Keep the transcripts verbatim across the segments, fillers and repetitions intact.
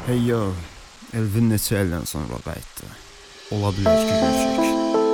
Hey yo, Elvin neçə ildən sonra qayıtdı. Ola bilər ki, görüşək.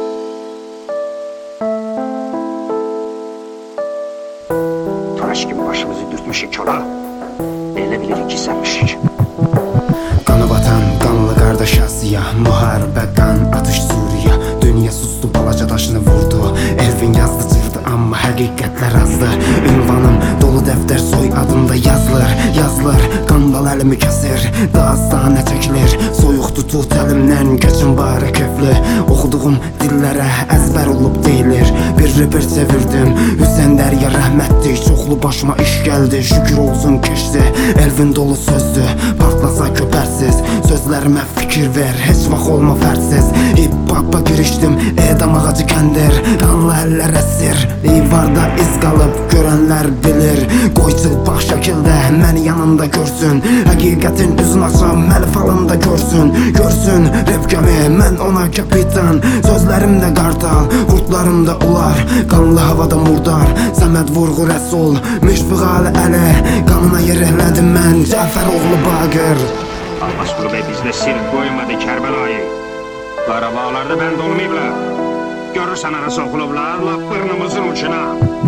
Taş gibi başımızı dürtmüşük yola. Elə bilirik ki, sənmişik. Qanı batan, qanlı qardaş Asiya. Müharibə, qan, atış Suriya. Dünya sustu, balaca daşını vurdu. Elvin yazdı çırdı, amma həqiqətlər azdı. Ünvanım dolu dəftər, soy adında yazılır. Yazılır, qandal əlimi kəsir. Dastana çəkilir, soyuq tutut əlimdən. Keçin barı kefli, oxuduğum dillərə əzbər olub deyilir. Bir reper çevirdim, Hüseyn Dərya rəhmətli. Çoxlu başıma iş gəldi, şükür olsun keçdi. Elvin dolu sözdü, partlasa köpərsiz. Sözlərimə fikir ver, heç vaxt olma fərsiz. Hip-hop'a girişdim, edam ağacı kəndir. Qanlı əllər əsir, divarda iz qalıb görənlər bilir. Qoy çılpaq şəkildə məni yanında görsün. Həqiqətin üzün açam, məni falında görsün. Görsün repkəmi, mən ona kapitan. Sözlərimdə qartal, qurtlarımda ular. Qanlı havada murdar, Səməd Vurğu Rəsul. Müşfiqalı əli, qanına yer elədim mən. Cəfər oğlu Baqir. Abbas Qulu bəy bizdə sirk qoymadı Kərbəlayı. Qarabağlarda bənd olmayıblar. Görürsən ara soxulublar, lap bırnımızın uçuna.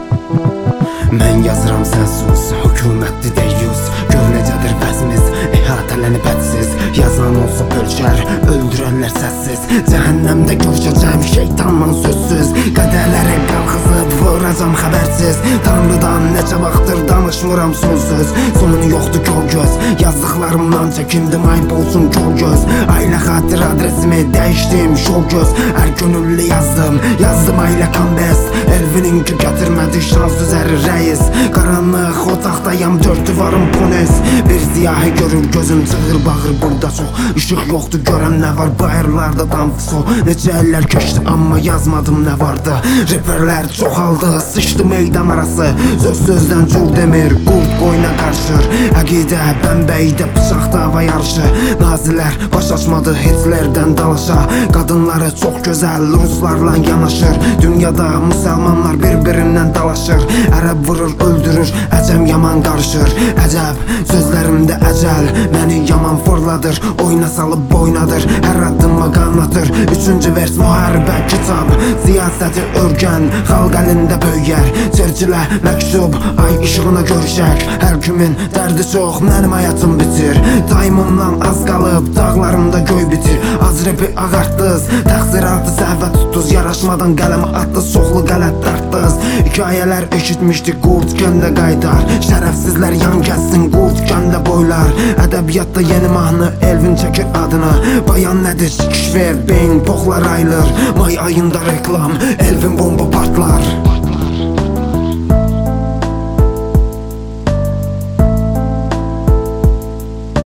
Mən yazıram sən sus, hökumətli deyyus. Gör necədir vəzimiz, əhatələnib hədsiz. Yazan olsa bölçər, öldürənlər səssiz. Cəhənnəmdə görüşəcəm şeytanla sözsüz. Qədərləri qalxızıb vuracam xəbərsiz. Tanrıdan neçə vaxtdır danışmıram sonsuz. Sonu yoxdur kör göz, yazdıqlarımdan çəkindim ayıb olsun kör göz. Ailə xatir adresimi dəyişdim şov göz. Hər gönüllü yazdım, yazdım ailə kambest. Elvininki gətirmədi şans üzəri rəis. Qaranlıq otaqdayam, dörd divarım polis. Bir ziyahi görür gözüm çığır bağır burada çox. İşıq yoxdur görən nə var bayırlarda damfıso. Necə əllər keçdi amma yazmadım nə vardı. Reperlər çoxaldı, sıçdı meydan arası. Söz sözdən cür demir, qurt qoyuna qarşır. Əqidə bəmbəydə bıçaq dava yarışı. Nazilər baş açmadı Hitlerdən dalaşa. Qadınları çox gözəl ruslarla yanaşır. Dünyada müsəlmanlar bir-birindən dalaşır. Ərəb vurur, öldürür, əcəm yaman qarışır. Əcəb, sözlərimdə əcəl məni yaman fırladır. Oyna salıb boynadır, hər addıma qanlatır. Üçüncü vers müharibə kitab, siyasəti örgən, xalq əlində böyər. Çerçilə məktub, ay işığına görüşək. Hər kimin dərdi çox, mənim həyatım bitir. Daimimdan az qalıb, dağlarımda göy bitir. Az repi ağartdız, təqsiratı səhvə tutduz. Yaraşmadan qələmə atdız, çoxlu qələt dartdız. Hikayələr eşitmişdik, qurt kəndə qaydar. Şərəfsizlər yan kəssin, qurt kəndə boylar. Ədəbiyyatda yeni mahnı, Elvin çəkir adını. Bayan nədir, kişver, beyin, poxlar ayılır. May ayında reklam, Elvin bomba partlar.